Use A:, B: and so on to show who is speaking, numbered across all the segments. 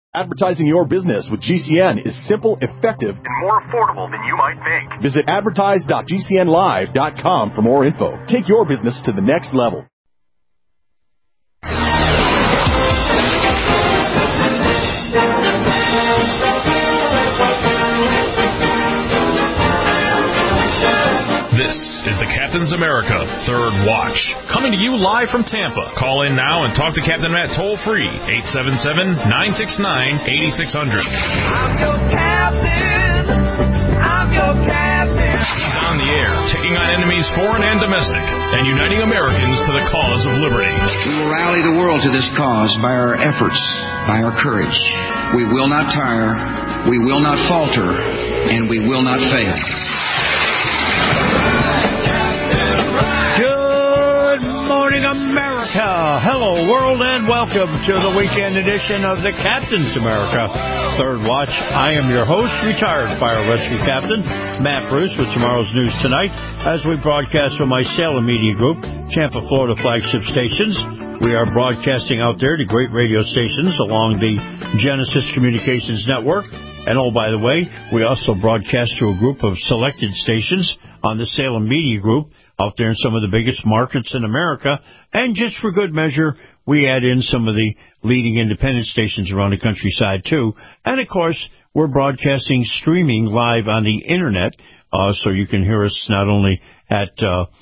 A: Advertising your business with GCN is simple, effective, and more affordable than you might think. Visit advertise.gcnlive.com for more info. Take your business to the next level.
B: This is the Captain's America Third Watch, coming to you live from Tampa. Call in now and talk to Captain Matt toll-free, 877-969-8600.
C: I'm your captain. I'm your captain.
B: He's on the air, taking on enemies foreign and domestic, and uniting Americans to the cause of liberty.
D: We will rally the world to this cause by our efforts, by our courage. We will not tire, we will not falter, and we will not fail.
E: Good morning, America. Hello, world, and welcome to the weekend edition of the Captain's America Third Watch. I am your host, retired fire rescue captain Matt Bruce, with tomorrow's news tonight as we broadcast from my Salem Media Group, Tampa, Florida flagship stations. We are broadcasting out there to great radio stations along the Genesis Communications Network. And, oh, by the way, we also broadcast to a group of selected stations on the Salem Media Group out there in some of the biggest markets in America. And just for good measure, we add in some of the leading independent stations around the countryside, too. And, of course, we're broadcasting streaming live on the Internet, so you can hear us not only at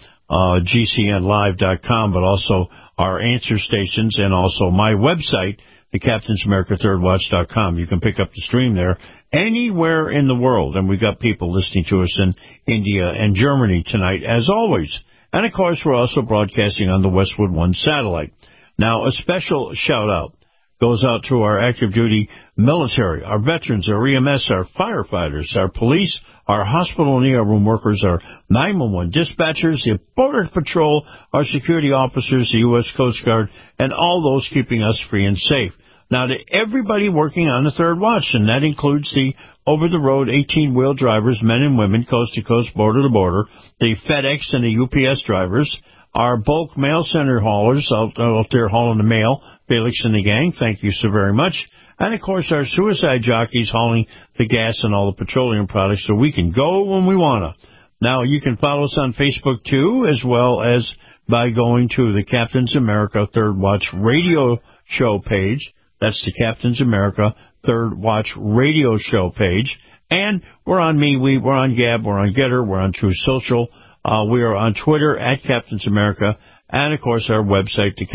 E: GCNlive.com, but also our answer stations and also my website, the CaptainsAmericaThirdWatch.com. You can pick up the stream there anywhere in the world. And we've got people listening to us in India and Germany tonight, as always. And, of course, we're also broadcasting on the Westwood One satellite. Now, a special shout-out goes out to our active duty military, our veterans, our EMS, our firefighters, our police, our hospital and ER room workers, our 911 dispatchers, the Border Patrol, our security officers, the U.S. Coast Guard, and all those keeping us free and safe. Now, to everybody working on the Third Watch, and that includes the over-the-road 18-wheel drivers, men and women, coast-to-coast, border-to-border, the FedEx and the UPS drivers, our bulk mail center haulers out there hauling the mail, Felix and the gang, thank you so very much. And, of course, our suicide jockeys hauling the gas and all the petroleum products so we can go when we want to. Now, you can follow us on Facebook, too, as well as by going to the Captain's America Third Watch radio show page. That's the Captain's America Third Watch radio show page. And we're on MeWe, we're on Gab, we're on Getter, we're on True Social. We are on Twitter at Captain's America. And, of course, our website, the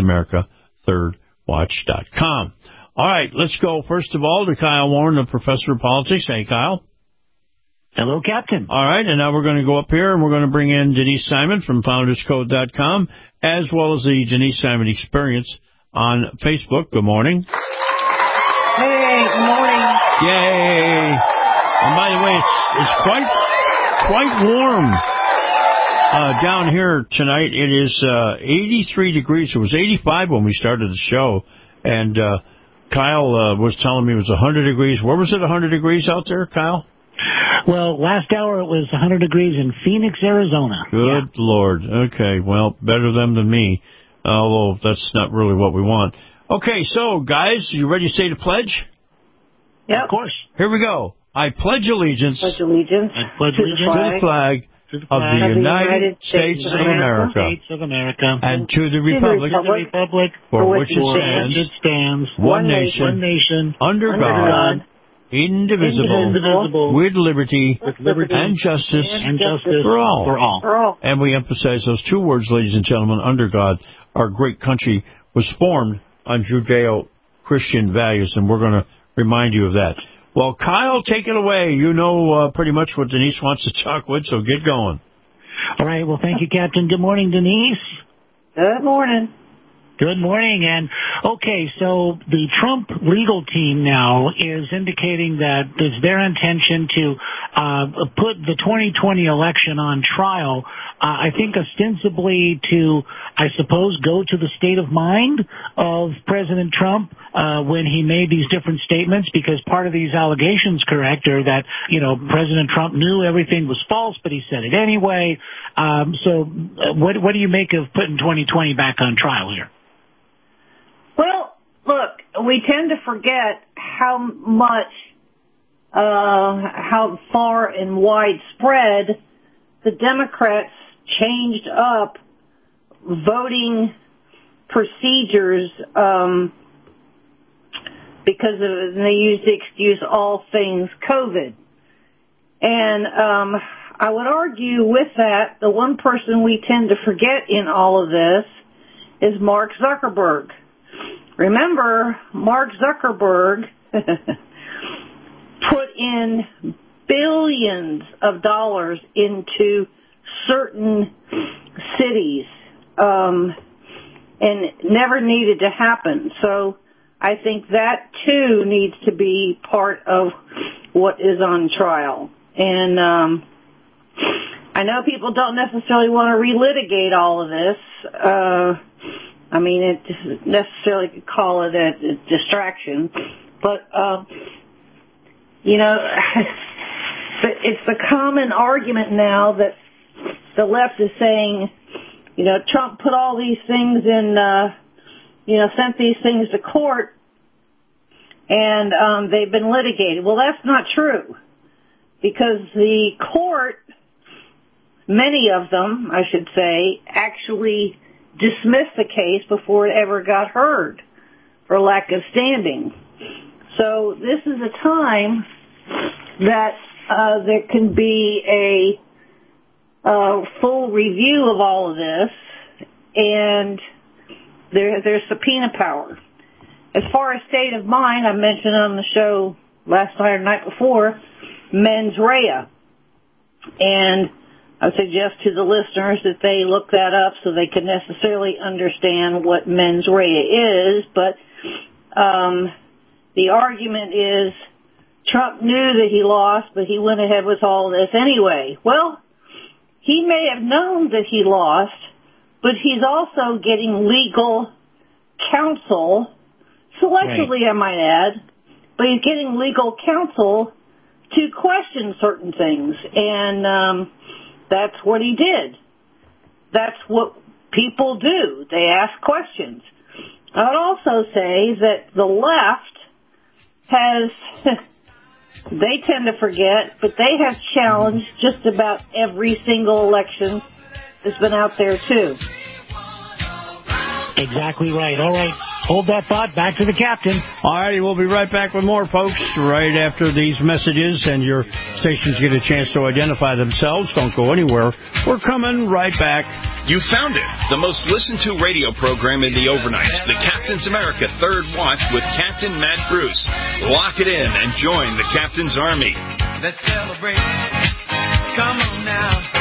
E: CaptainsAmericaThirdWatch.com. All right, let's go, first of all, to Kyle Warren, the professor of politics. Hey, Kyle.
F: Hello, Captain.
E: All right, and now we're going to go up here, and we're going to bring in Denise Simon from FoundersCode.com, as well as the Denise Simon Experience on Facebook. Good morning.
G: Hey, good morning.
E: Yay. And by the way, it's quite warm down here tonight. It is 83 degrees. It was 85 when we started the show, and Kyle was telling me it was 100 degrees. Where was it 100 degrees out there, Kyle?
F: Well, last hour it was 100 degrees in Phoenix, Arizona.
E: Good Lord. Okay, well, better them than me, although that's not really what we want. Okay, so, guys, you ready to say the pledge?
G: Yeah,
F: of course.
E: Here we go. I pledge allegiance,
G: I pledge allegiance
F: to the
E: flag of the United States of America and to the republic for which it stands, one nation, under God, indivisible, with liberty and justice for all. And we emphasize those two words, ladies and gentlemen, under God. Our great country was formed on Judeo-Christian values, and we're going to remind you of that. Well, Kyle, take it away. You know pretty much what Denise wants to talk with, so get going.
F: All right. Well, thank you, Captain. Good morning, Denise.
G: Good morning.
F: Good morning. And, okay, so the Trump legal team now is indicating that it's their intention to put the 2020 election on trial, I think ostensibly to, I suppose, go to the state of mind of President Trump when he made these different statements, because part of these allegations, correct, are that, you know, President Trump knew everything was false, but he said it anyway. So what do you make of putting 2020 back on trial here?
G: Well, look, we tend to forget how far and widespread the Democrats changed up voting procedures because they used the excuse all things COVID. And I would argue with that, the one person we tend to forget in all of this is Mark Zuckerberg. Remember, Mark Zuckerberg put in billions of dollars into certain cities and never needed to happen. So I think that, too, needs to be part of what is on trial. And I know people don't necessarily want to relitigate all of this. I mean, it necessarily could call it a distraction. But, you know, it's the common argument now that the left is saying, you know, Trump put all these things in, you know, sent these things to court, and they've been litigated. Well, that's not true, because the court, many of them, I should say, actually dismissed the case before it ever got heard for lack of standing. So this is a time that there can be a full review of all of this, and there's subpoena power. As far as state of mind, I mentioned on the show last night or the night before, mens rea. And I would suggest to the listeners that they look that up so they can necessarily understand what mens rea is. But the argument is Trump knew that he lost, but he went ahead with all this anyway. Well, he may have known that he lost, but he's also getting legal counsel, selectively, right, I might add, but he's getting legal counsel to question certain things, and that's what he did. That's what people do. They ask questions. I would also say that the left has, they tend to forget, but they have challenged just about every single election that's been out there, too.
F: Exactly right. All right. Hold that thought. Back to the captain.
E: All righty. We'll be right back with more, folks, right after these messages, and your stations get a chance to identify themselves. Don't go anywhere. We're coming right back.
H: You found it. The most listened to radio program in the overnights. The Captain's America Third Watch with Captain Matt Bruce. Lock it in and join the Captain's Army.
C: Let's celebrate. Come on now.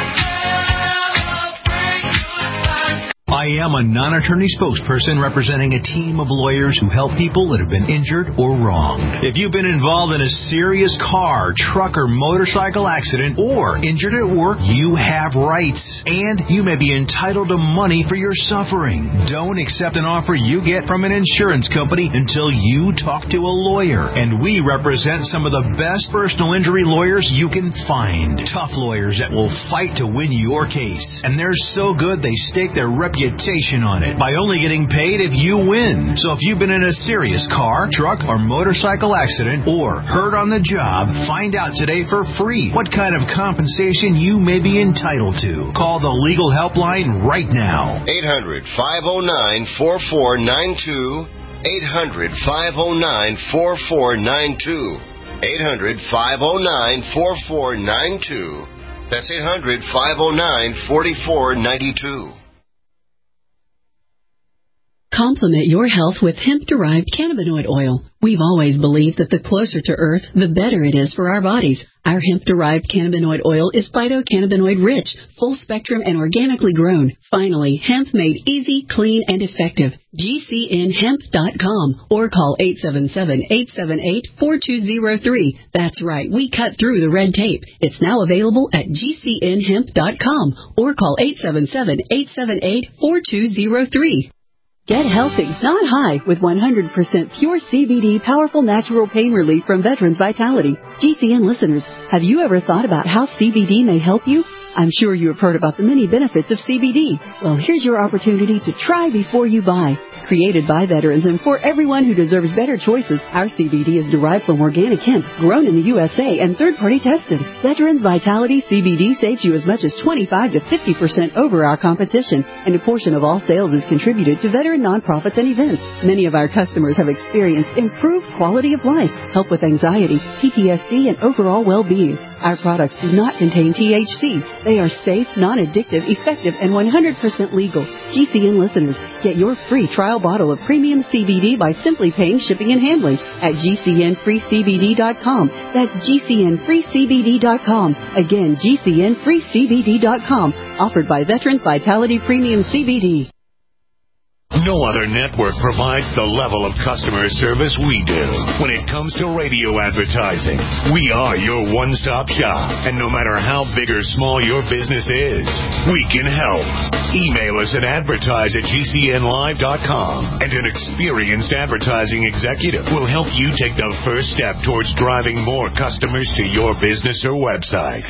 I: I am a non-attorney spokesperson representing a team of lawyers who help people that have been injured or wronged. If you've been involved in a serious car, truck, or motorcycle accident or injured at work, you have rights, and you may be entitled to money for your suffering. Don't accept an offer you get from an insurance company until you talk to a lawyer, and we represent some of the best personal injury lawyers you can find. Tough lawyers that will fight to win your case, and they're so good they stake their reputation on it by only getting paid if you win. So if you've been in a serious car, truck, or motorcycle accident or hurt on the job, find out today for free what kind of compensation you may be entitled to. Call the legal helpline right now.
J: 800-509-4492. 800-509-4492. 800-509-4492. That's 800-509-4492.
K: Complement your health with hemp-derived cannabinoid oil. We've always believed that the closer to Earth, the better it is for our bodies. Our hemp-derived cannabinoid oil is phytocannabinoid-rich, full-spectrum, and organically grown. Finally, hemp made easy, clean, and effective. GCNhemp.com or call 877-878-4203. That's right, we cut through the red tape. It's now available at GCNhemp.com or call 877-878-4203. Get healthy, not high, with 100% pure CBD powerful natural pain relief from Veterans Vitality. GCN listeners, have you ever thought about how CBD may help you? I'm sure you have heard about the many benefits of CBD. Well, here's your opportunity to try before you buy. Created by veterans and for everyone who deserves better choices, our CBD is derived from organic hemp, grown in the USA and third-party tested. Veterans Vitality CBD saves you as much as 25 to 50% over our competition, and a portion of all sales is contributed to veteran nonprofits and events. Many of our customers have experienced improved quality of life, help with anxiety, PTSD, and overall well-being. Our products do not contain THC. They are safe, non-addictive, effective, and 100% legal. GCN listeners, get your free trial bottle of premium CBD by simply paying shipping and handling at GCNFreeCBD.com. That's GCNFreeCBD.com. Again, GCNFreeCBD.com. Offered by Veterans Vitality Premium CBD.
L: No other network provides the level of customer service we do. When it comes to radio advertising, we are your one-stop shop. And no matter how big or small your business is, we can help. Email us at advertise@gcnlive.com, and an experienced advertising executive will help you take the first step towards driving more customers to your business or website.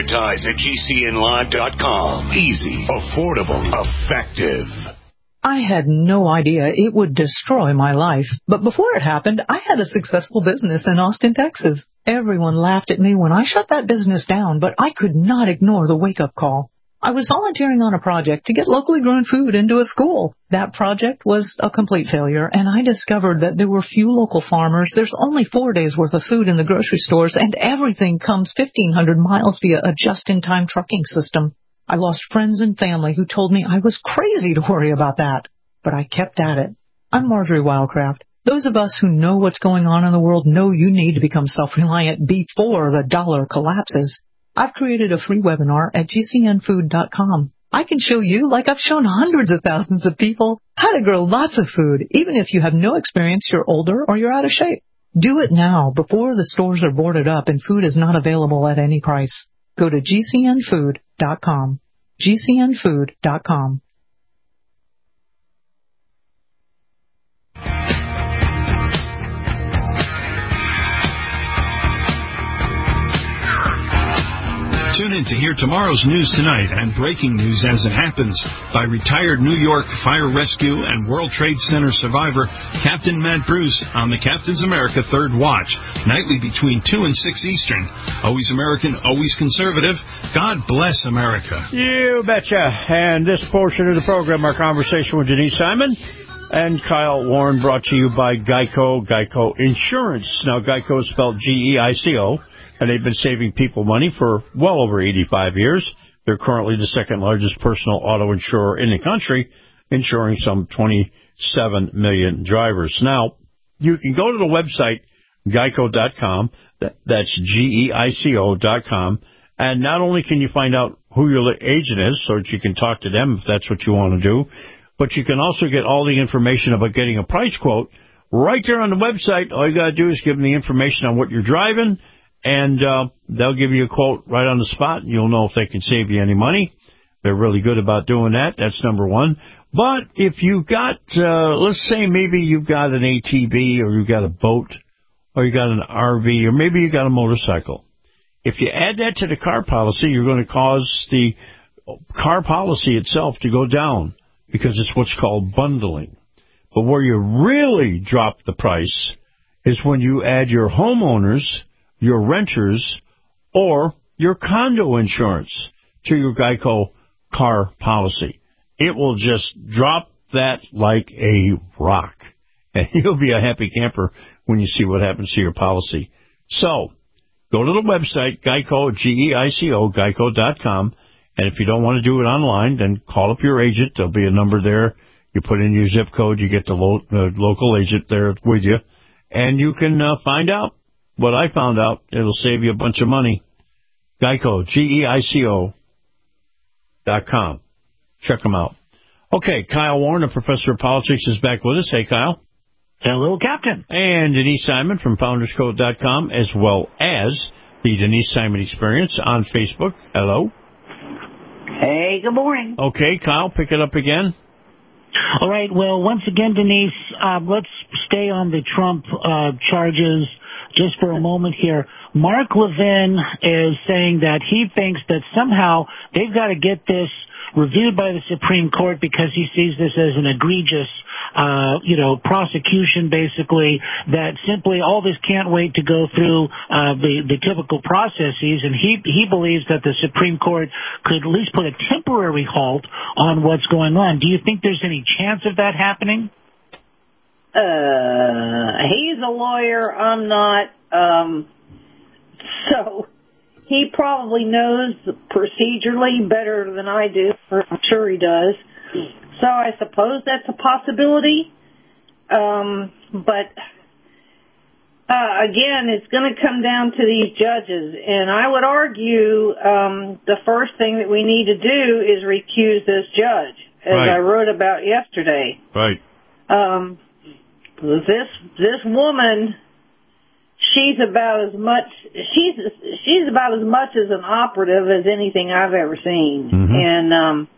L: Advertise@gcnlive.com. Easy, affordable, effective.
M: I had no idea it would destroy my life. But before it happened, I had a successful business in Austin, Texas. Everyone laughed at me when I shut that business down, but I could not ignore the wake-up call. I was volunteering on a project to get locally grown food into a school. That project was a complete failure, and I discovered that there were few local farmers. There's only 4 days' worth of food in the grocery stores, and everything comes 1,500 miles via a just-in-time trucking system. I lost friends and family who told me I was crazy to worry about that. But I kept at it. I'm Marjorie Wildcraft. Those of us who know what's going on in the world know you need to become self-reliant before the dollar collapses. I've created a free webinar at GCNfood.com. I can show you, like I've shown hundreds of thousands of people, how to grow lots of food, even if you have no experience, you're older, or you're out of shape. Do it now, before the stores are boarded up and food is not available at any price. Go to GCNfood.com. GCNfood.com.
N: Tune in to hear tomorrow's news tonight and breaking news as it happens by retired New York Fire Rescue and World Trade Center survivor Captain Matt Bruce on the Captain's America Third Watch, nightly between 2 and 6 Eastern. Always American, always conservative. God bless America.
E: You betcha. And this portion of the program, our conversation with Denise Simon and Kyle Warren, brought to you by Geico Insurance. Now, Geico is spelled G-E-I-C-O. And they've been saving people money for well over 85 years. They're currently the second largest personal auto insurer in the country, insuring some 27 million drivers. Now, you can go to the website, geico.com, that's Geico.com, and not only can you find out who your agent is so that you can talk to them if that's what you want to do, but you can also get all the information about getting a price quote right there on the website. All you got to do is give them the information on what you're driving, and they'll give you a quote right on the spot, and you'll know if they can save you any money. They're really good about doing that. That's number one. But if you've got, let's say maybe you've got an ATV, or you've got a boat, or you got an RV, or maybe you got a motorcycle. If you add that to the car policy, you're going to cause the car policy itself to go down because it's what's called bundling. But where you really drop the price is when you add your homeowners, your renters, or your condo insurance to your Geico car policy. It will just drop that like a rock. And you'll be a happy camper when you see what happens to your policy. So, go to the website, Geico, Geico, Geico.com. And if you don't want to do it online, then call up your agent. There'll be a number there. You put in your zip code. You get the local agent there with you. And you can find out what I found out. It'll save you a bunch of money. Geico, Geico.com. Check them out. Okay, Kyle Warren, a professor of politics, is back with us. Hey, Kyle.
F: Hello, Captain.
E: And Denise Simon from FoundersCode.com, as well as the Denise Simon Experience on Facebook. Hello.
G: Hey, good morning.
E: Okay, Kyle, pick it up again.
F: All right, well, once again, Denise, let's stay on the Trump charges just for a moment here. Mark Levin is saying that he thinks that somehow they've got to get this reviewed by the Supreme Court because he sees this as an egregious prosecution, basically, that simply all this can't wait to go through the typical processes, and he believes that the Supreme Court could at least put a temporary halt on what's going on. Do you think there's any chance of that happening?
G: He's a lawyer, I'm not, so he probably knows procedurally better than I do, I'm sure he does. So I suppose that's a possibility. But again, it's going to come down to these judges. And I would argue the first thing that we need to do is recuse this judge, as I wrote about yesterday.
E: Right.
G: This woman, she's about as much as an operative as anything I've ever seen. Mm-hmm. And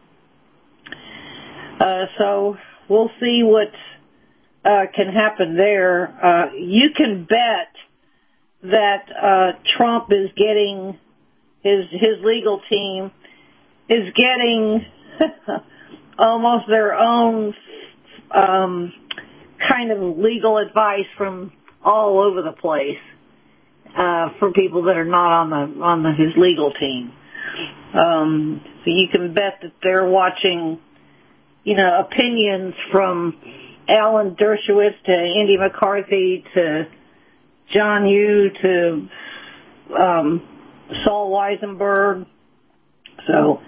G: so we'll see what can happen there. You can bet that Trump is getting his legal team is getting almost their own kind of legal advice from all over the place for people that are not on his legal team. So you can bet that they're watching, opinions from Alan Dershowitz to Andy McCarthy to John Yoo to Saul Weisenberg. So,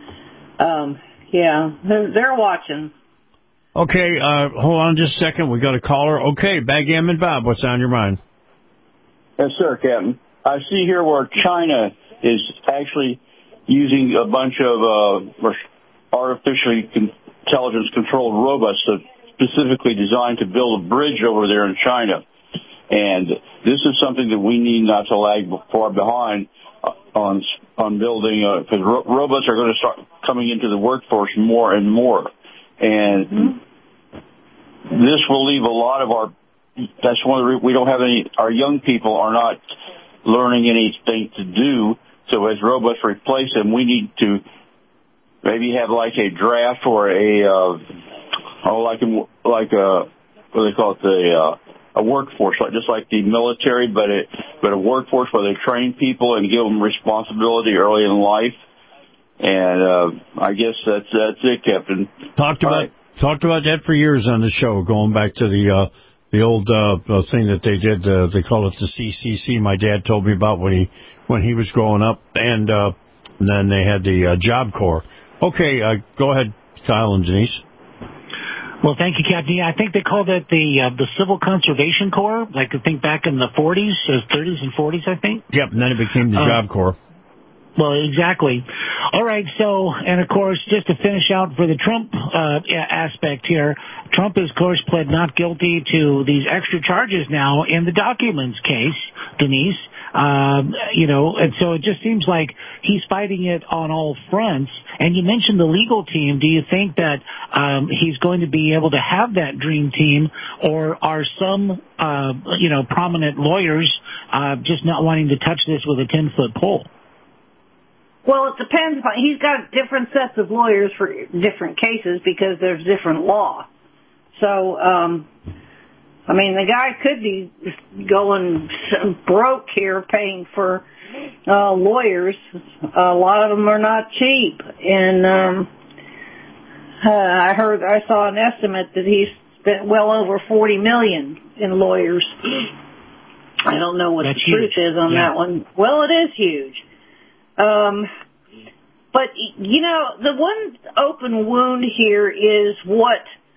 G: they're watching.
E: Okay, hold on just a second. We got a caller. Okay, Backgammon Bob, what's on your mind?
O: Yes, sir, Captain. I see here where China is actually using a bunch of artificially intelligence-controlled robots specifically designed to build a bridge over there in China. And this is something that we need not to lag far behind on building, because robots are going to start coming into the workforce more and more. And this will leave a lot of that's one of the reasons we don't have our young people are not learning anything to do. So as robots replace them, we need to maybe have like a draft or a workforce, just like the military, but a workforce where they train people and give them responsibility early in life. And I guess that's it, Captain.
E: Talked about that for years on the show, going back to the old thing that they did. They call it the CCC. My dad told me about when he was growing up, and then they had the Job Corps. Okay, go ahead, Kyle and Denise.
F: Well, thank you, Captain. Yeah, I think they called it the Civil Conservation Corps, like I think back in the 40s, 30s and 40s, I think.
E: Yep, and then it became the Job Corps.
F: Well, exactly. All right, so, and of course, just to finish out for the Trump aspect here, Trump has, of course, pled not guilty to these extra charges now in the documents case, Denise. And so it just seems like he's fighting it on all fronts. And you mentioned the legal team. Do you think that he's going to be able to have that dream team, or are some, prominent lawyers just not wanting to touch this with a 10-foot pole?
G: Well, it depends. He's got different sets of lawyers for different cases because there's different law. So, the guy could be going broke here paying for lawyers. A lot of them are not cheap. And I saw an estimate that he's spent well over $40 million in lawyers. I don't know what the truth is on that one. Well, it is huge. But, the one open wound here is what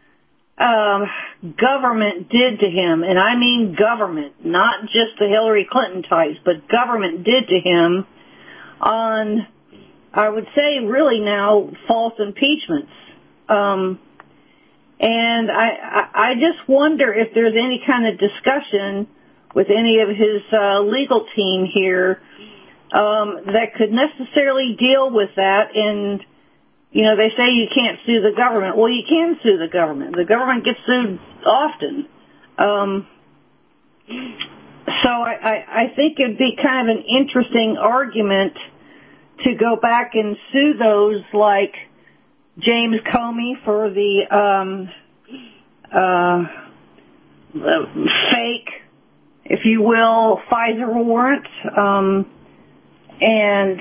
G: government did to him. And I mean government, not just the Hillary Clinton types, but government did to him on, I would say, really now, false impeachments. And I just wonder if there's any kind of discussion with any of his legal team here that could necessarily deal with that. And, they say you can't sue the government. Well, you can sue the government. The government gets sued often. So I think it'd be kind of an interesting argument to go back and sue those like James Comey for the fake, if you will, Pfizer warrant, and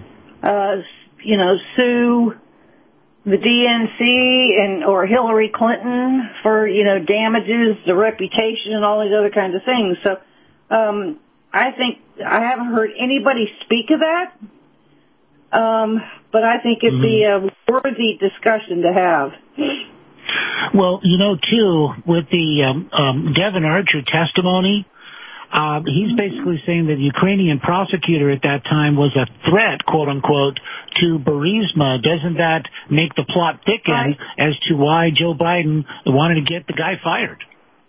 G: sue the DNC or Hillary Clinton for damages, the reputation, and all these other kinds of things. So I think I haven't heard anybody speak of that, but I think it'd be a worthy discussion to have.
F: Well, too, with the Devin Archer testimony, he's basically saying that the Ukrainian prosecutor at that time was a threat, quote unquote, to Burisma. Doesn't that make the plot thicken as to why Joe Biden wanted to get the guy fired?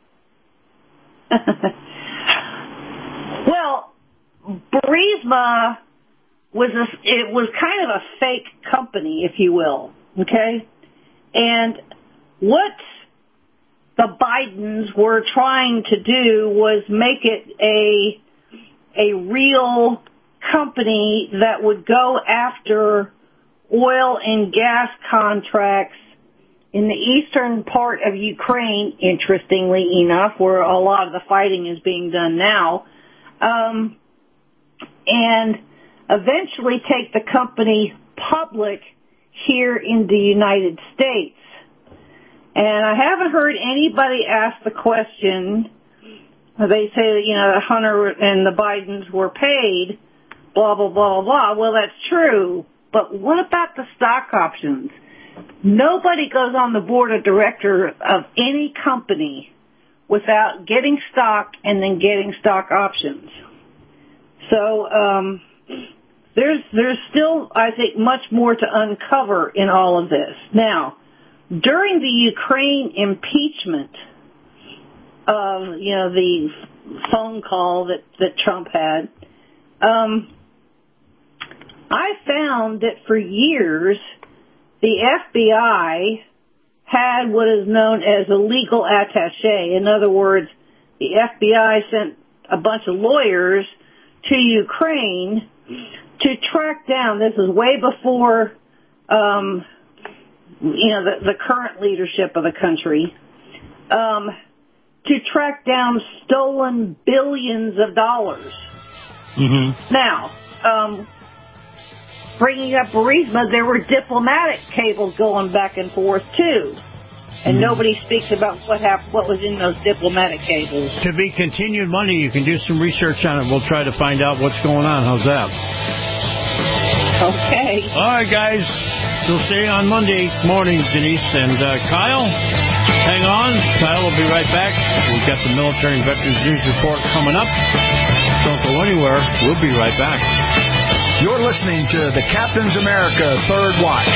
G: Well, Burisma was kind of a fake company, if you will, okay? And what the Bidens were trying to do was make it a real company that would go after oil and gas contracts in the eastern part of Ukraine, interestingly enough, where a lot of the fighting is being done now, and eventually take the company public here in the United States. And I haven't heard anybody ask the question. They say that, Hunter and the Bidens were paid, blah, blah, blah, blah. Well, that's true. But what about the stock options? Nobody goes on the board of directors of any company without getting stock and then getting stock options. So there's still, I think, much more to uncover in all of this. Now, during the Ukraine impeachment of, the phone call that Trump had, I found that for years the FBI had what is known as a legal attaché. In other words, the FBI sent a bunch of lawyers to Ukraine to track down, this is way before the current leadership of the country, to track down stolen billions of dollars. Mm-hmm. Now, bringing up Burisma, there were diplomatic cables going back and forth, too. And nobody speaks about what was in those diplomatic cables.
E: To be continued money, you can do some research on it. We'll try to find out what's going on. How's that?
G: Okay.
E: All right, guys. We'll see you on Monday morning, Denise. And Kyle, hang on. Kyle will be right back. We've got the Military and Veterans News Report coming up. Don't go anywhere. We'll be right back.
P: You're listening to the Captain's America Third Watch.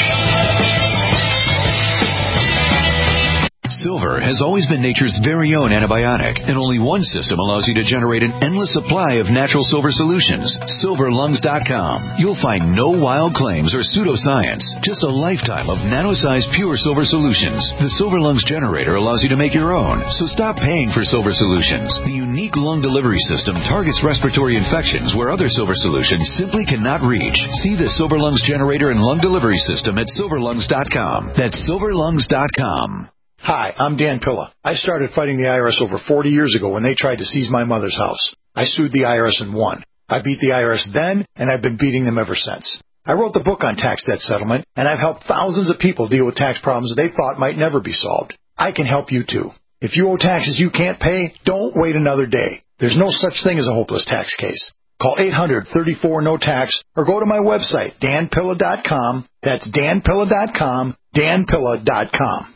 Q: Silver has always been nature's very own antibiotic, and only one system allows you to generate an endless supply of natural silver solutions. SilverLungs.com. You'll find no wild claims or pseudoscience, just a lifetime of nano-sized pure silver solutions. The Silver Lungs generator allows you to make your own, so stop paying for silver solutions. The unique lung delivery system targets respiratory infections where other silver solutions simply cannot reach. See the Silver Lungs generator and lung delivery system at SilverLungs.com. That's SilverLungs.com.
R: Hi, I'm Dan Pilla. I started fighting the IRS over 40 years ago when they tried to seize my mother's house. I sued the IRS and won. I beat the IRS then, and I've been beating them ever since. I wrote the book on tax debt settlement, and I've helped thousands of people deal with tax problems they thought might never be solved. I can help you too. If you owe taxes you can't pay, don't wait another day. There's no such thing as a hopeless tax case. Call 800-34-NO-TAX or go to my website, danpilla.com. That's danpilla.com, danpilla.com.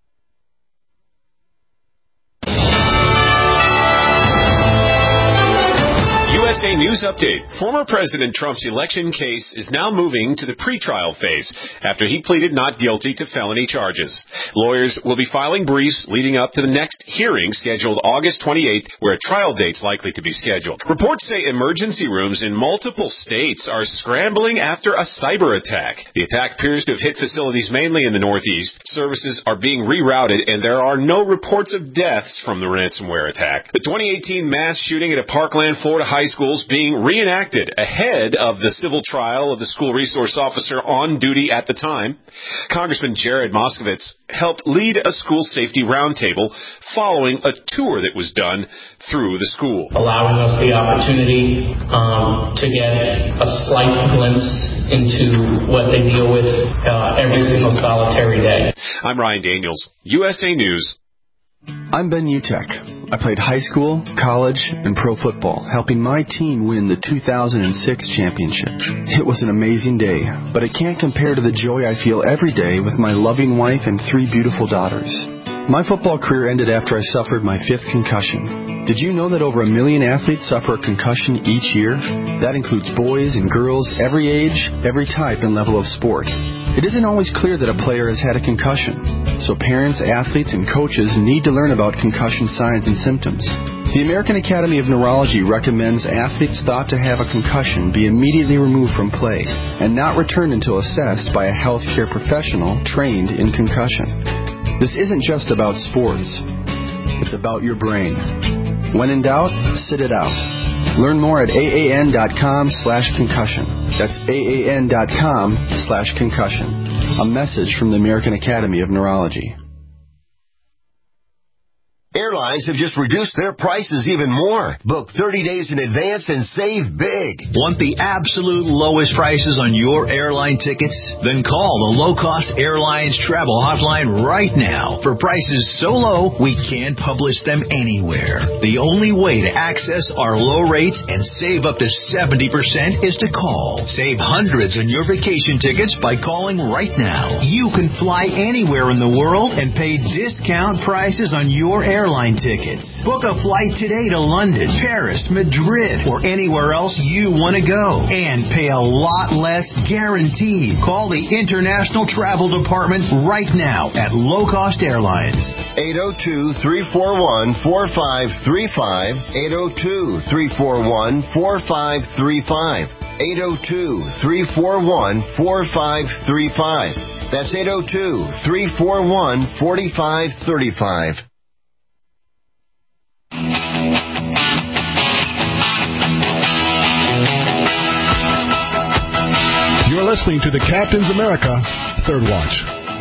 S: USA News Update. Former President Trump's election case is now moving to the pretrial phase after he pleaded not guilty to felony charges. Lawyers will be filing briefs leading up to the next hearing scheduled August 28th, where a trial date's likely to be scheduled. Reports say emergency rooms in multiple states are scrambling after a cyber attack. The attack appears to have hit facilities mainly in the Northeast. Services are being rerouted, and there are no reports of deaths from the ransomware attack. The 2018 mass shooting at a Parkland, Florida high school schools being reenacted ahead of the civil trial of the school resource officer on duty at the time. Congressman Jared Moskowitz helped lead a school safety roundtable following a tour that was done through the school,
T: allowing us the opportunity to get a slight glimpse into what they deal with every single solitary day.
S: I'm Ryan Daniels, USA News.
U: I'm Ben Utek. I played high school, college, and pro football, helping my team win the 2006 championship. It was an amazing day, but it can't compare to the joy I feel every day with my loving wife and 3 beautiful daughters. My football career ended after I suffered my 5th concussion. Did you know that over 1 million athletes suffer a concussion each year? That includes boys and girls, every age, every type and level of sport. It isn't always clear that a player has had a concussion, so parents, athletes, and coaches need to learn about concussion signs and symptoms. The American Academy of Neurology recommends athletes thought to have a concussion be immediately removed from play and not returned until assessed by a healthcare professional trained in concussion. This isn't just about sports. It's about your brain. When in doubt, sit it out. Learn more at AAN.com/concussion. That's AAN.com/concussion. A message from the American Academy of Neurology.
J: Airlines have just reduced their prices even more. Book 30 days in advance and save big.
I: Want the absolute lowest prices on your airline tickets? Then call the Low Cost Airlines Travel Hotline right now for prices so low we can't publish them anywhere. The only way to access our low rates and save up to 70% is to call. Save hundreds on your vacation tickets by calling right now. You can fly anywhere in the world and pay discount prices on your airline tickets. Book a flight today to London, Paris, Madrid, or anywhere else you want to go. And pay a lot less guaranteed. Call the International Travel Department right now at Low Cost Airlines.
J: 802-341-4535. 802-341-4535. 802-341-4535. That's 802-341-4535.
V: You're listening to the Captain's America Third Watch.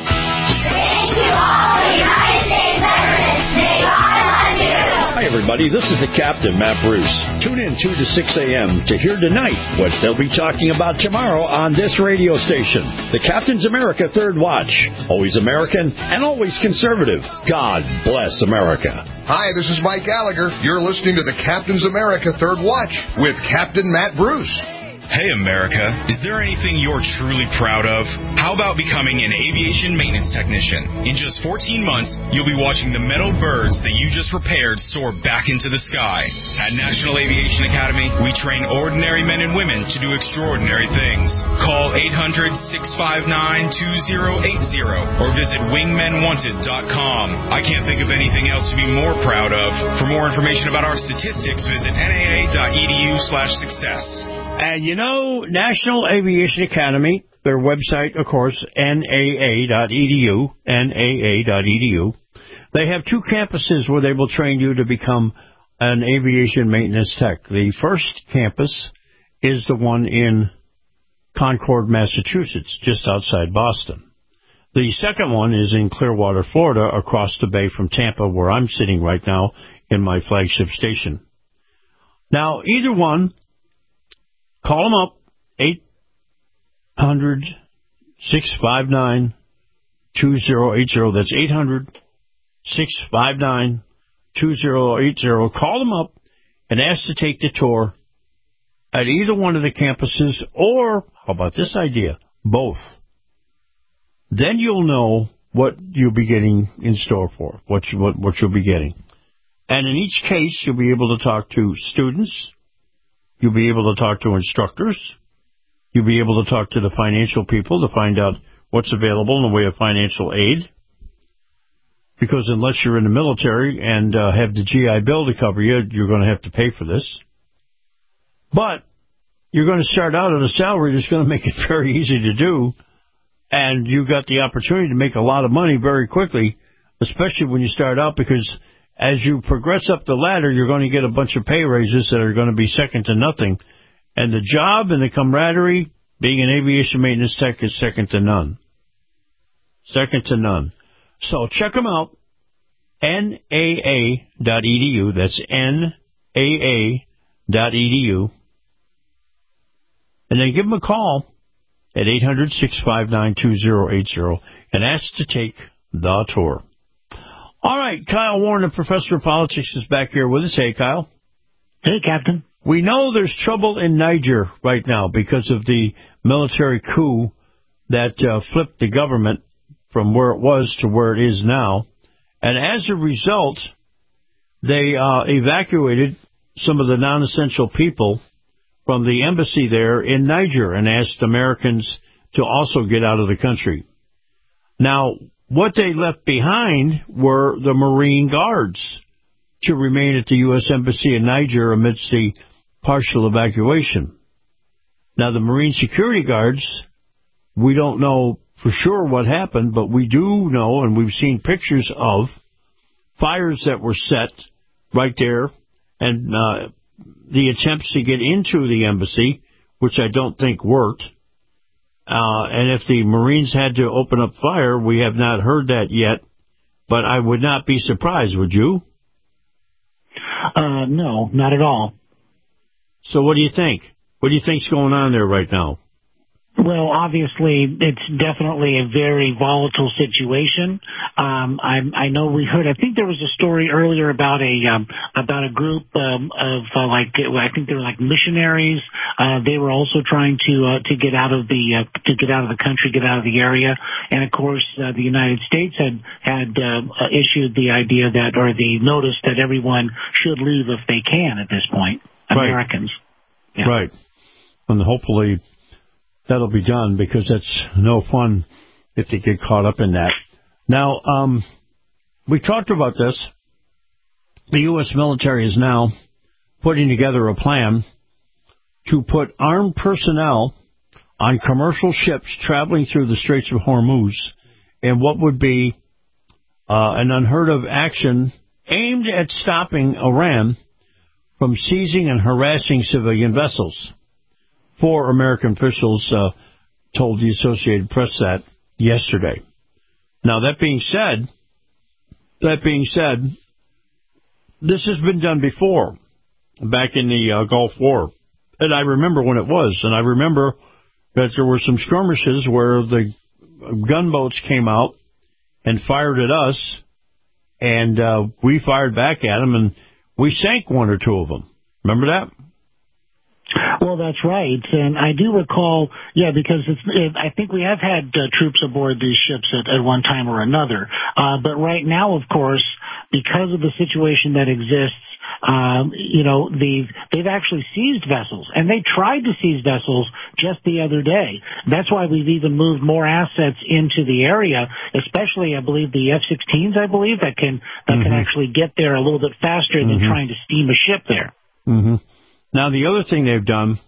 E: Hi, everybody. This is the Captain, Matt Bruce. Tune in 2 to 6 a.m. to hear tonight what they'll be talking about tomorrow on this radio station. The Captain's America Third Watch. Always American and always conservative. God bless America.
W: Hi, this is Mike Gallagher. You're listening to the Captain's America Third Watch with Captain Matt Bruce.
B: Hey, America, is there anything you're truly proud of? How about becoming an aviation maintenance technician? In just 14 months, you'll be watching the metal birds that you just repaired soar back into the sky. At National Aviation Academy, we train ordinary men and women to do extraordinary things. Call 800-659-2080 or visit wingmenwanted.com. I can't think of anything else to be more proud of. For more information about our statistics, visit naa.edu/success.
E: And you know, National Aviation Academy, their website, of course, naa.edu, naa.edu. They have 2 campuses where they will train you to become an aviation maintenance tech. The first campus is the one in Concord, Massachusetts, just outside Boston. The second one is in Clearwater, Florida, across the bay from Tampa, where I'm sitting right now in my flagship station. Now, either one, call them up, 800-659-2080. That's 800-659-2080. Call them up and ask to take the tour at either one of the campuses, or, how about this idea, both. Then you'll know what you'll be getting in store for, what you'll be getting. And in each case, you'll be able to talk to students. You'll be able to talk to instructors. You'll be able to talk to the financial people to find out what's available in the way of financial aid. Because unless you're in the military and have the GI Bill to cover you, you're going to have to pay for this. But you're going to start out at a salary that's going to make it very easy to do. And you've got the opportunity to make a lot of money very quickly, especially when you start out, because as you progress up the ladder, you're going to get a bunch of pay raises that are going to be second to nothing. And the job and the camaraderie, being an aviation maintenance tech, is second to none. Second to none. So check them out. NAA.edu. That's NAA.edu. And then give them a call at 800-659-2080 and ask to take the tour. All right, Kyle Warren, the professor of politics, is back here with us. Hey, Kyle.
F: Hey, Captain.
E: We know there's trouble in Niger right now because of the military coup that flipped the government from where it was to where it is now. And as a result, they evacuated some of the non-essential people from the embassy there in Niger and asked Americans to also get out of the country. Now, what they left behind were the Marine Guards to remain at the U.S. Embassy in Niger amidst the partial evacuation. Now, the Marine Security Guards, we don't know for sure what happened, but we do know, and we've seen pictures of fires that were set right there, and the attempts to get into the embassy, which I don't think worked. And if the Marines had to open up fire, we have not heard that yet, but I would not be surprised, would you?
F: No, not at all.
E: So what do you think? What do you think's going on there right now?
F: Well, obviously, it's definitely a very volatile situation. I know we heard. I think there was a story earlier about a group of I think they were like missionaries. They were also trying to get out of the country, get out of the area. And of course, the United States had issued the idea that, or the notice that everyone should leave if they can at this point. Americans.
E: Right. Yeah. Right. And hopefully that'll be done, because that's no fun if they get caught up in that. Now, we talked about this. The U.S. military is now putting together a plan to put armed personnel on commercial ships traveling through the Straits of Hormuz in what would be an unheard of action aimed at stopping Iran from seizing and harassing civilian vessels. 4 American officials told the Associated Press that yesterday. Now, that being said, this has been done before, back in the Gulf War. And I remember when it was. And I remember that there were some skirmishes where the gunboats came out and fired at us, and we fired back at them, and we sank 1 or 2 of them. Remember that?
F: Well, that's right, and I do recall, because I think we have had troops aboard these ships at one time or another. But right now, of course, because of the situation that exists, they've actually seized vessels, and they tried to seize vessels just the other day. That's why we've even moved more assets into the area, especially, I believe, the F-16s, that can actually get there a little bit faster than trying to steam a ship there.
E: Mm-hmm. Now, the other thing they've done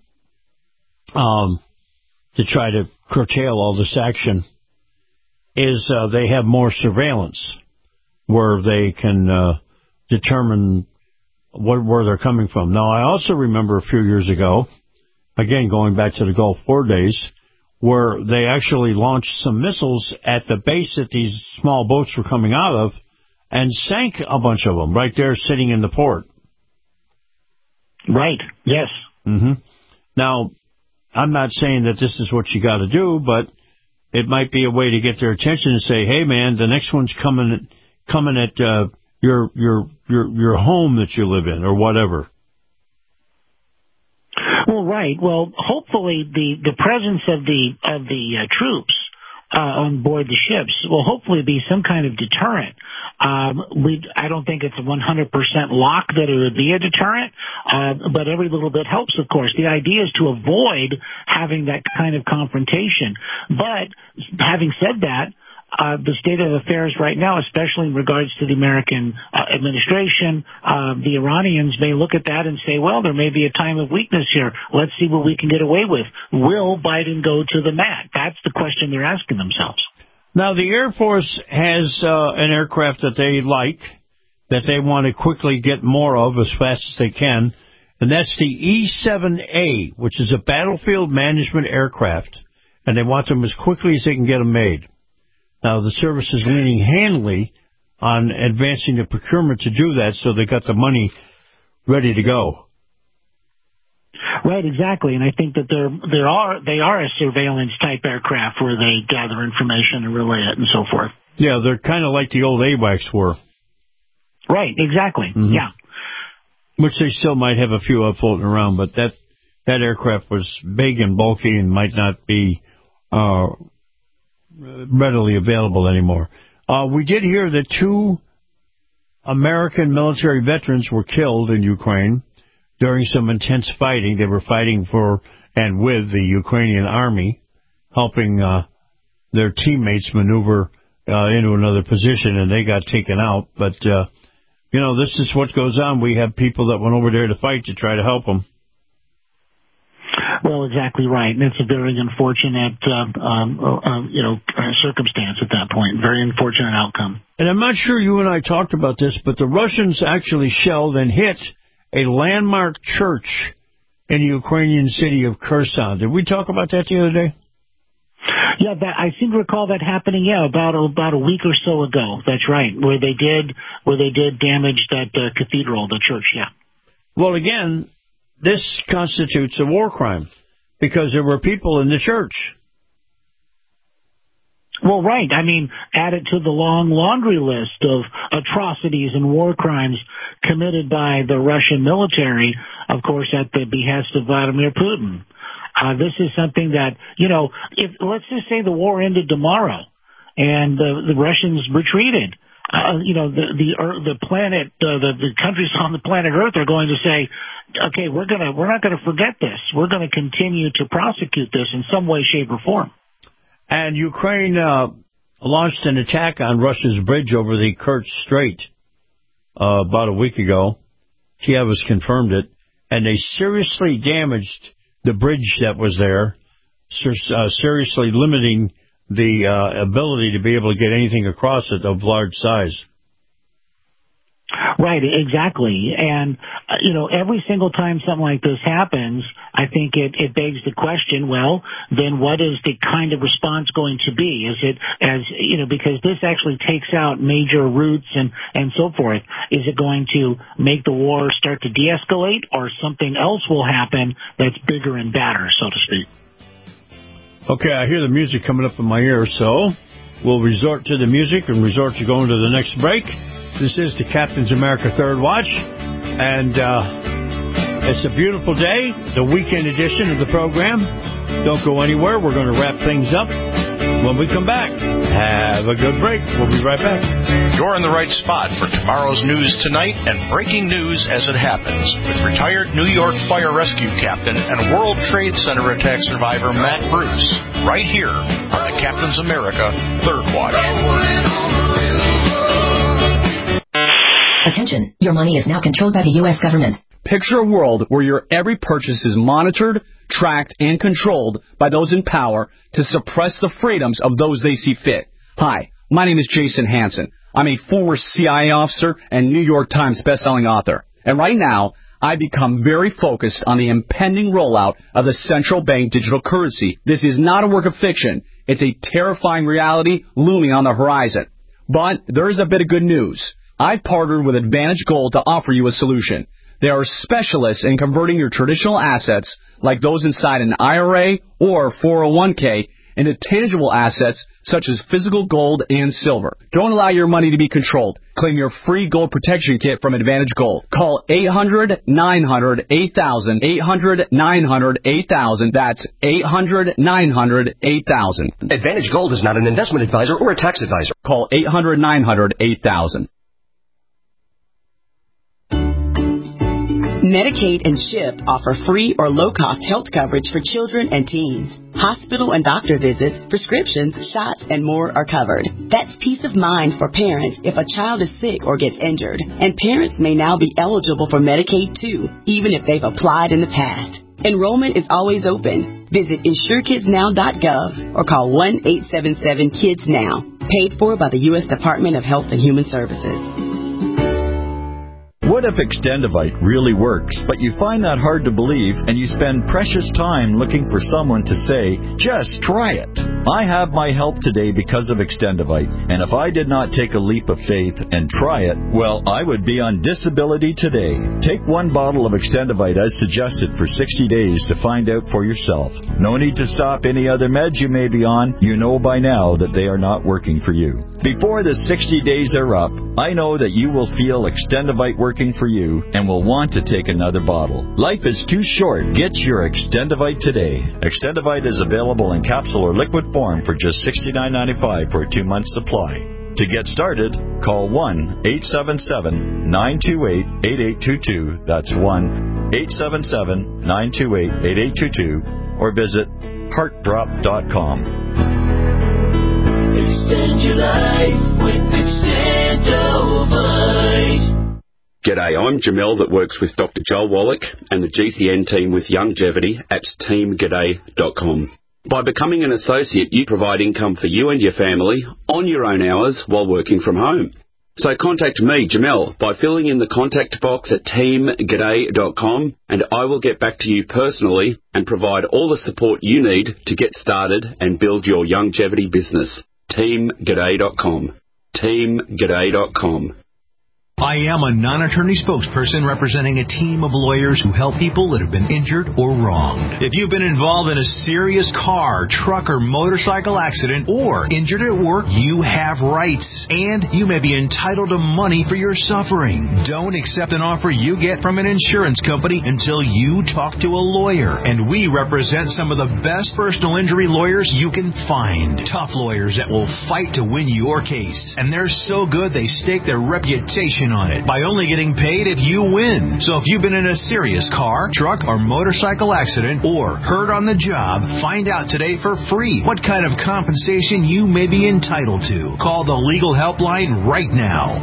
E: to try to curtail all this action is they have more surveillance where they can determine where they're coming from. Now, I also remember a few years ago, again, going back to the Gulf War days, where they actually launched some missiles at the base that these small boats were coming out of and sank a bunch of them right there sitting in the port.
F: Right, yes.
E: Mm-hmm. Now, I'm not saying that this is what you got to do, but it might be a way to get their attention and say, hey, man, the next one's coming at your home that you live in or whatever.
F: Well, right. Well, hopefully the presence of the troops on board the ships will hopefully be some kind of deterrent. I don't think it's a 100% lock that it would be a deterrent, but every little bit helps, of course. The idea is to avoid having that kind of confrontation. But having said that, the state of affairs right now, especially in regards to the American administration, the Iranians may look at that and say, well, there may be a time of weakness here. Let's see what we can get away with. Will Biden go to the mat? That's the question they're asking themselves.
E: Now, the Air Force has an aircraft that they like, that they want to quickly get more of as fast as they can, and that's the E-7A, which is a battlefield management aircraft, and they want them as quickly as they can get them made. Now, the service is leaning handily on advancing the procurement to do that, so they got the money ready to go.
F: Right, exactly, and I think that they are a surveillance-type aircraft where they gather information and relay it and so forth.
E: Yeah, they're kind of like the old AWACS were.
F: Right, exactly, yeah.
E: Which they still might have a few floating around, but that aircraft was big and bulky and might not be readily available anymore. We did hear that 2 American military veterans were killed in Ukraine during some intense fighting. They were fighting for and with the Ukrainian army, helping their teammates maneuver into another position, and they got taken out. But, this is what goes on. We have people that went over there to fight to try to help them.
F: Well, exactly right. And it's a very unfortunate, circumstance at that point. Very unfortunate outcome.
E: And I'm not sure you and I talked about this, but the Russians actually shelled and hit a landmark church in the Ukrainian city of Kherson. Did we talk about that the other day?
F: Yeah, I seem to recall that happening. Yeah, about a week or so ago. That's right, where they did damage that cathedral, the church. Yeah.
E: Well, again, this constitutes a war crime because there were people in the church.
F: Well, right. I mean, add it to the long laundry list of atrocities and war crimes committed by the Russian military, of course, at the behest of Vladimir Putin. This is something that, if let's just say the war ended tomorrow and the Russians retreated, the planet, the countries on the planet Earth are going to say, okay, we're not going to forget this. We're going to continue to prosecute this in some way, shape, or form.
E: And Ukraine launched an attack on Russia's bridge over the Kerch Strait about a week ago. Kiev has confirmed it, and they seriously damaged the bridge that was there, seriously limiting the ability to be able to get anything across it of large size.
F: Right, exactly. And, every single time something like this happens, I think it begs the question, well, then what is the kind of response going to be? Is it because this actually takes out major routes and so forth, is it going to make the war start to de-escalate, or something else will happen that's bigger and badder, so to speak?
E: Okay, I hear the music coming up in my ear, so we'll resort to the music and resort to going to the next break. This is the Captain's America Third Watch, and it's a beautiful day, the weekend edition of the program. Don't go anywhere. We're going to wrap things up when we come back. Have a good break. We'll be right back.
A: You're in the right spot for tomorrow's news tonight and breaking news as it happens with retired New York Fire Rescue Captain and World Trade Center attack survivor Matt Bruce, right here on the Captain's America Third Watch.
D: Attention, your money is now controlled by the U.S. government.
H: Picture a world where your every purchase is monitored, tracked, and controlled by those in power to suppress the freedoms of those they see fit. Hi, my name is Jason Hansen. I'm a former CIA officer and New York Times bestselling author. And right now, I've become very focused on the impending rollout of the central bank digital currency. This is not a work of fiction. It's a terrifying reality looming on the horizon. But there is a bit of good news. I've partnered with Advantage Gold to offer you a solution. They are specialists in converting your traditional assets, like those inside an IRA or 401k, into tangible assets such as physical gold and silver. Don't allow your money to be controlled. Claim your free gold protection kit from Advantage Gold. Call 800-900-8000, 800-900-8000. That's 800-900-8000.
D: Advantage Gold is not an investment advisor or a tax advisor.
H: Call 800-900-8000.
X: Medicaid and CHIP offer free or low-cost health coverage for children and teens. Hospital and doctor visits, prescriptions, shots, and more are covered. That's peace of mind for parents if a child is sick or gets injured. And parents may now be eligible for Medicaid, too, even if they've applied in the past. Enrollment is always open. Visit InsureKidsNow.gov or call 1-877-KIDS-NOW. Paid for by the U.S. Department of Health and Human Services.
C: What if Extendivite really works, but you find that hard to believe and you spend precious time looking for someone to say, just try it? I have my help today because of Extendivite, and if I did not take a leap of faith and try it, well, I would be on disability today. Take one bottle of Extendivite as suggested for 60 days to find out for yourself. No need to stop any other meds you may be on. You know by now that they are not working for you. Before the 60 days are up, I know that you will feel Extendivite working for you and will want to take another bottle. Life is too short. Get your Extendivite today. Extendivite is available in capsule or liquid form for just $69.95 for a 2-month supply. To get started, call 1-877-928-8822. That's 1-877-928-8822. Or visit heartdrop.com.
K: Extend your life with Extendivite.
L: G'day, I'm Jamel that works with Dr. Joel Wallach and the GCN team with Longevity at teamg'day.com. By becoming an associate, you provide income for you and your family on your own hours while working from home. So contact me, Jamel, by filling in the contact box at teamg'day.com, and I will get back to you personally and provide all the support you need to get started and build your longevity business. teamg'day.com. teamg'day.com.
I: I am a non-attorney spokesperson representing a team of lawyers who help people that have been injured or wronged. If you've been involved in a serious car, truck, or motorcycle accident or injured at work, you have rights, and you may be entitled to money for your suffering. Don't accept an offer you get from an insurance company until you talk to a lawyer, and we represent some of the best personal injury lawyers you can find. Tough lawyers that will fight to win your case, and they're so good they stake their reputation on it by only getting paid if you win. So if you've been in a serious car, truck, or motorcycle accident or hurt on the job, find out today for free what kind of compensation you may be entitled to. Call the legal helpline right now.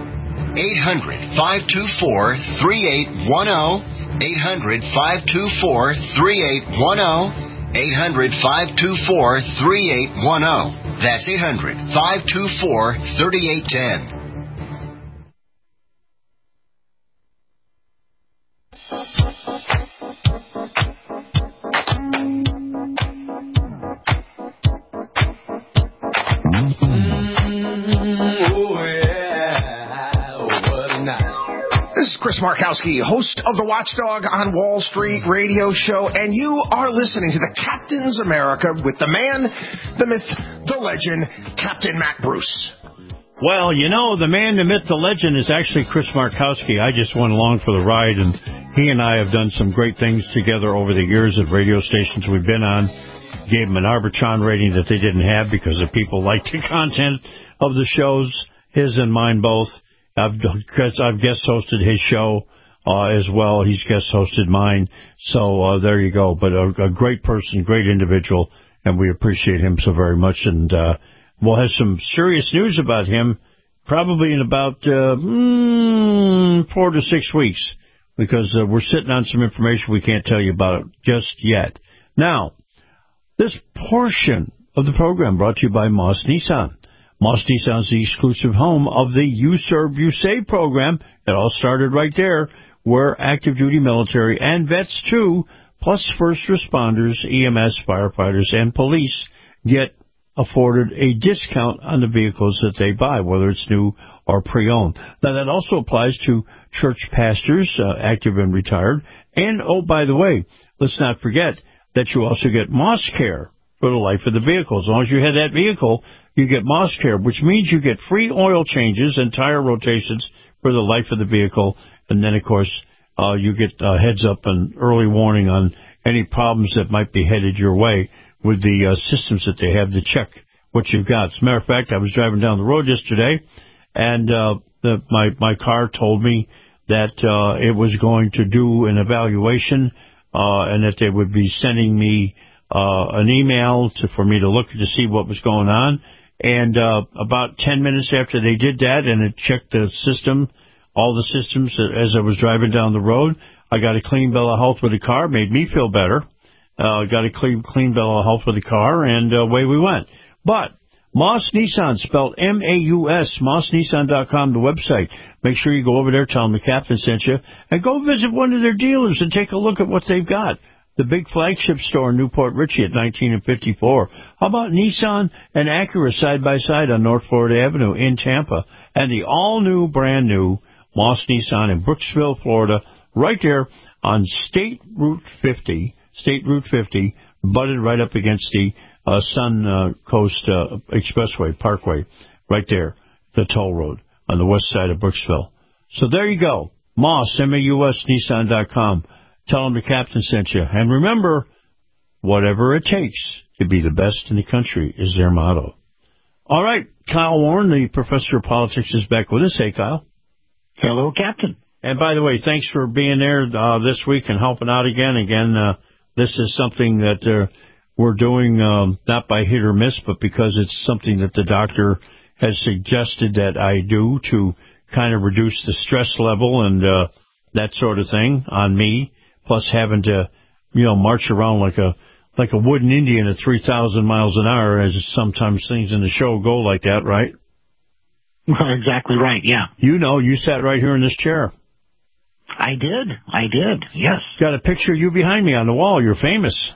J: 800-524-3810. 800-524-3810. 800-524-3810. That's 800-524-3810.
W: This is Chris Markowski, host of the Watchdog on Wall Street radio show, and you are listening to the Captain's America with the man, the myth, the legend, Captain Matt Bruce.
E: Well, you know, the man, the myth, the legend is actually Chris Markowski. I just went along for the ride, and he and I have done some great things together over the years at radio stations we've been on. Gave him an Arbitron rating that they didn't have because the people liked the content of the shows, his and mine both. I've guest hosted his show as well. He's guest hosted mine. So there you go. But a great person, great individual, and we appreciate him so very much. And we'll have some serious news about him probably in about 4 to 6 weeks, because we're sitting on some information we can't tell you about just yet. Now, this portion of the program brought to you by Moss Nissan. Moss Nissan is the exclusive home of the You Serve, You Save program. It all started right there, where active duty military and vets too, plus first responders, EMS, firefighters, and police get afforded a discount on the vehicles that they buy, whether it's new or pre-owned. Now, that also applies to church pastors, active and retired. And, oh, by the way, let's not forget that you also get Moss Care for the life of the vehicle. As long as you have that vehicle, you get Moss Care, which means you get free oil changes and tire rotations for the life of the vehicle. And then, of course, you get a heads up and early warning on any problems that might be headed your way with the systems that they have to check what you've got. As a matter of fact, I was driving down the road yesterday, and my car told me that it was going to do an evaluation and that they would be sending me an email for me to look to see what was going on. And about 10 minutes after they did that, and it checked the system, all the systems as I was driving down the road, I got a clean bill of health with the car, made me feel better. Got a clean bill of health with the car, and away we went. But Moss Nissan, spelled M-A-U-S, mossnissan.com, the website. Make sure you go over there, tell them the captain sent you, and go visit one of their dealers and take a look at what they've got. The big flagship store in Newport Richey at 19 and 54. How about Nissan and Acura side by side on North Florida Avenue in Tampa? And the all-new, brand-new Moss Nissan in Brooksville, Florida, right there on State Route 50, butted right up against the Sun Coast Expressway, Parkway, right there, the toll road on the west side of Brooksville. So there you go. Moss, M-A-U-S, Nissan.com. Tell them the captain sent you. And remember, whatever it takes to be the best in the country is their motto. All right, Kyle Warren, the professor of politics, is back with us. Hey, Kyle.
F: Hello, Captain.
E: And by the way, thanks for being there this week and helping out again. This is something that we're doing not by hit or miss, but because it's something that the doctor has suggested that I do to kind of reduce the stress level and that sort of thing on me, plus having to, march around like a wooden Indian at 3,000 miles an hour, as sometimes things in the show go like that, right?
F: Exactly right, yeah.
E: You sat right here in this chair.
F: I did, yes.
E: Got a picture of you behind me on the wall. You're famous.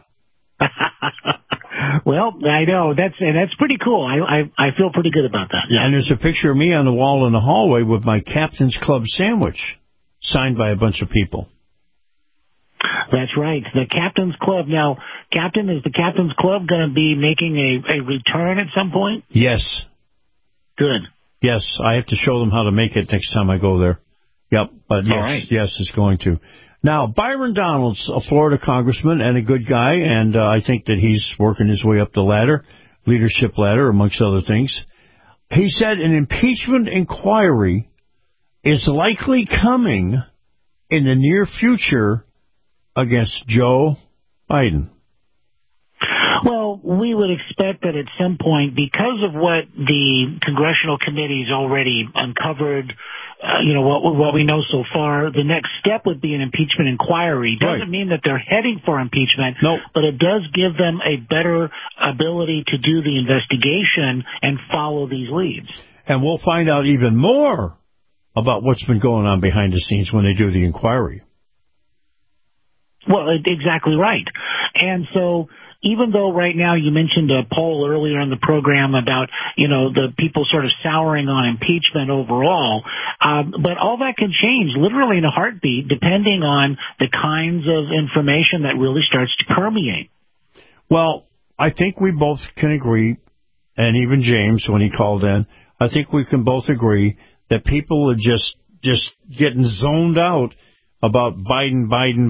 F: Well, I know. That's pretty cool. I feel pretty good about that.
E: Yeah, and there's a picture of me on the wall in the hallway with my Captain's Club sandwich, signed by a bunch of people.
F: That's right. The Captain's Club. Now, Captain, is the Captain's Club going to be making a return at some point?
E: Yes.
F: Good.
E: Yes, I have to show them how to make it next time I go there. Yep, but yes,
F: right.
E: Yes, it's going to. Now, Byron Donalds, a Florida congressman and a good guy, and I think that he's working his way up the ladder, leadership ladder, amongst other things. He said an impeachment inquiry is likely coming in the near future against Joe Biden.
F: Well, we would expect that at some point, because of what the congressional committee's already uncovered, what we know so far, the next step would be an impeachment inquiry. Doesn't mean that they're heading for impeachment, but it does give them a better ability to do the investigation and follow these leads.
E: And we'll find out even more about what's been going on behind the scenes when they do the inquiry.
F: Well, exactly right. And so, even though right now you mentioned a poll earlier in the program about, the people sort of souring on impeachment overall, but all that can change literally in a heartbeat depending on the kinds of information that really starts to permeate.
E: Well, I think we both can agree, and even James, when he called in, I think we can both agree that people are just getting zoned out about Biden,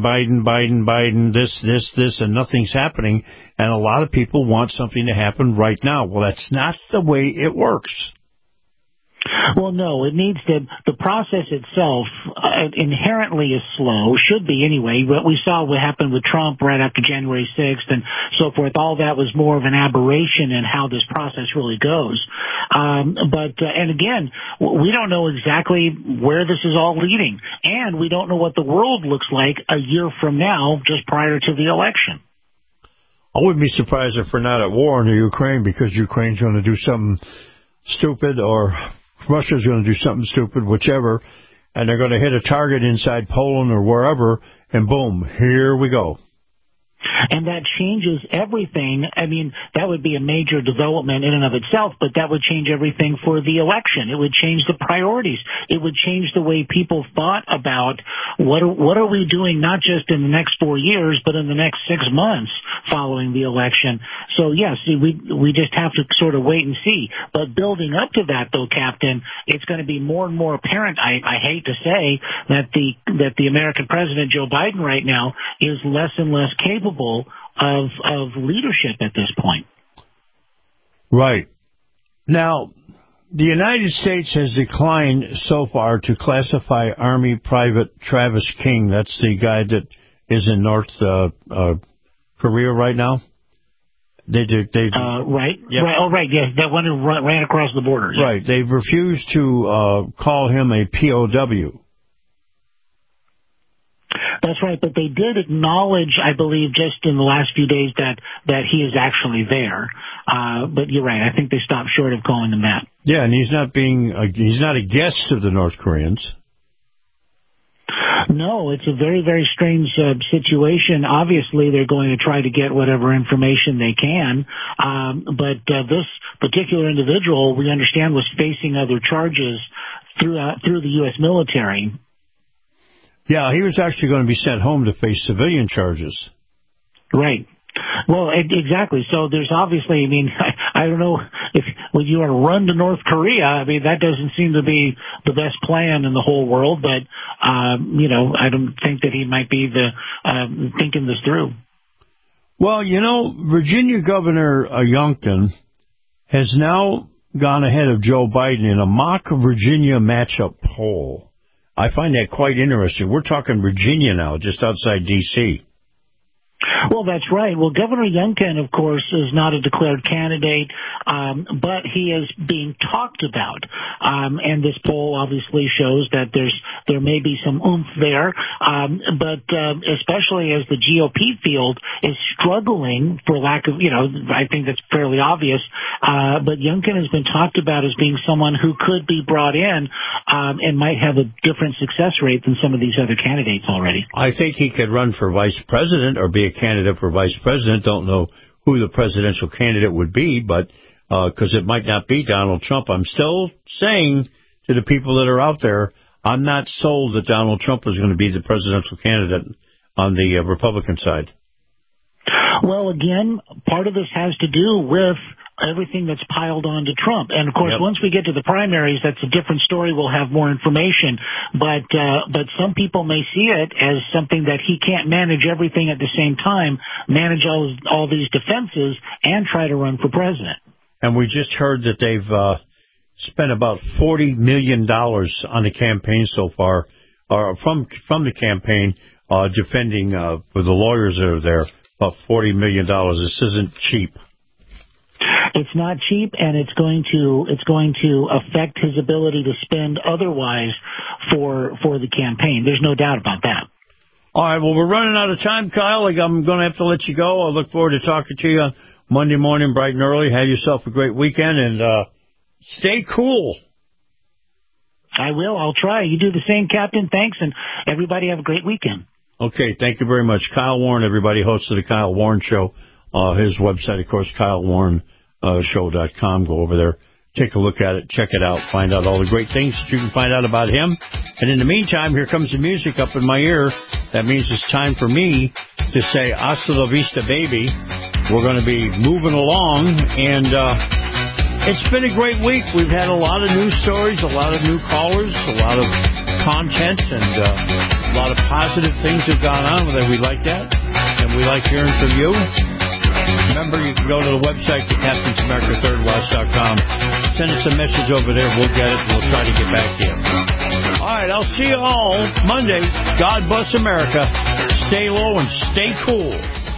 E: this, and nothing's happening. And a lot of people want something to happen right now. Well, that's not the way it works.
F: Well, no, it needs to. The process itself inherently is slow, should be anyway. What we saw what happened with Trump right after January 6th and so forth, all that was more of an aberration in how this process really goes. And again, we don't know exactly where this is all leading, and we don't know what the world looks like a year from now, just prior to the election.
E: I wouldn't be surprised if we're not at war in the Ukraine because Ukraine's going to do something stupid or Russia's going to do something stupid, whichever, and they're going to hit a target inside Poland or wherever, and boom, here we go.
F: And that changes everything. I mean, that would be a major development in and of itself, but that would change everything for the election. It would change the priorities. It would change the way people thought about what are we doing, not just in the next 4 years, but in the next 6 months following the election. So, yes, we just have to sort of wait and see. But building up to that, though, Captain, it's going to be more and more apparent, I hate to say, that the American president, Joe Biden, right now is less and less capable of leadership at this point.
E: Right. Now, the United States has declined so far to classify Army Private Travis King. That's the guy that is in North Korea right now. They
F: right.
E: Yep.
F: Right. Oh, right. Yeah, that one who ran across the border. Yeah.
E: Right. They've refused to call him a POW.
F: That's right, but they did acknowledge, I believe, just in the last few days that he is actually there. But you're right. I think they stopped short of calling him that.
E: Yeah, and he's not a guest of the North Koreans.
F: No, it's a very, very strange situation. Obviously, they're going to try to get whatever information they can. But this particular individual, we understand, was facing other charges through the U.S. military.
E: Yeah, he was actually going to be sent home to face civilian charges.
F: Right. Well, exactly. So there's obviously, I mean, I don't know if when you want to run to North Korea, I mean, that doesn't seem to be the best plan in the whole world, but, I don't think that he might be thinking this through.
E: Well, Virginia Governor Youngkin has now gone ahead of Joe Biden in a mock Virginia matchup poll. I find that quite interesting. We're talking Virginia now, just outside D.C.
F: Well, that's right. Well, Governor Youngkin, of course, is not a declared candidate, but he is being talked about. And this poll obviously shows that there may be some oomph there. But especially as the GOP field is struggling for lack of, I think that's fairly obvious. But Youngkin has been talked about as being someone who could be brought in and might have a different success rate than some of these other candidates already.
E: I think he could run for vice president or be a candidate for vice president. Don't know who the presidential candidate would be, but because it might not be Donald Trump. I'm still saying to the people that are out there, I'm not sold that Donald Trump is going to be the presidential candidate on the Republican side.
F: Well, again, part of this has to do with everything that's piled on to Trump. And, of course, once we get to the primaries, that's a different story. We'll have more information. But some people may see it as something that he can't manage everything at the same time, manage all these defenses, and try to run for president. And we just heard that they've spent about $40 million on the campaign so far, or from the campaign, defending for the lawyers that are there, about $40 million. This isn't cheap. It's not cheap, and it's going to affect his ability to spend otherwise for the campaign. There's no doubt about that. All right, well, we're running out of time, Kyle. I'm going to have to let you go. I look forward to talking to you on Monday morning, bright and early. Have yourself a great weekend, and stay cool. I will. I'll try. You do the same, Captain. Thanks, and everybody have a great weekend. Okay, thank you very much. Kyle Warren, everybody, host of the Kyle Warren Show. His website, of course, KyleWarrenShow.com. Go over there, take a look at it, check it out, find out all the great things that you can find out about him. And in the meantime, here comes the music up in my ear. That means it's time for me to say hasta la vista, baby. We're going to be moving along, and it's been a great week. We've had a lot of news stories, a lot of new callers, a lot of content, and a lot of positive things have gone on. We like that, and we like hearing from you. Remember, you can go to the website, thecaptainsamericathirdwatch.com. Send us a message over there. We'll get it. We'll try to get back to you. All right, I'll see you all Monday. God bless America. Stay low and stay cool.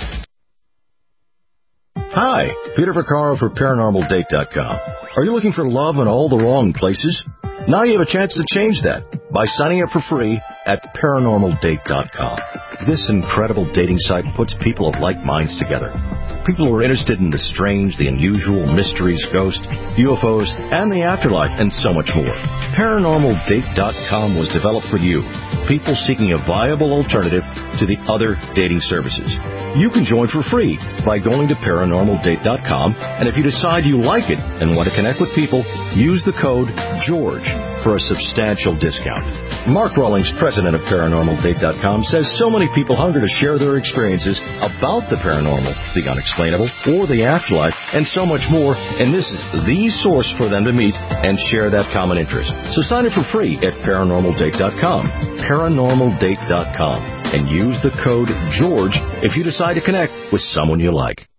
G: Hi, Peter Vaccaro for ParanormalDate.com. Are you looking for love in all the wrong places? Now you have a chance to change that by signing up for free at ParanormalDate.com. This incredible dating site puts people of like minds together. People who are interested in the strange, the unusual, mysteries, ghosts, UFOs, and the afterlife, and so much more. ParanormalDate.com was developed for you, people seeking a viable alternative to the other dating services. You can join for free by going to ParanormalDate.com, and if you decide you like it and want to connect with people, use the code GEORGE for a substantial discount. Mark Rawlings, president of ParanormalDate.com, says so many people hunger to share their experiences about the paranormal, the unexplainable, or the afterlife, and so much more, and this is the source for them to meet and share that common interest. So sign up for free at ParanormalDate.com, ParanormalDate.com, and use the code GEORGE if you decide to connect with someone you like.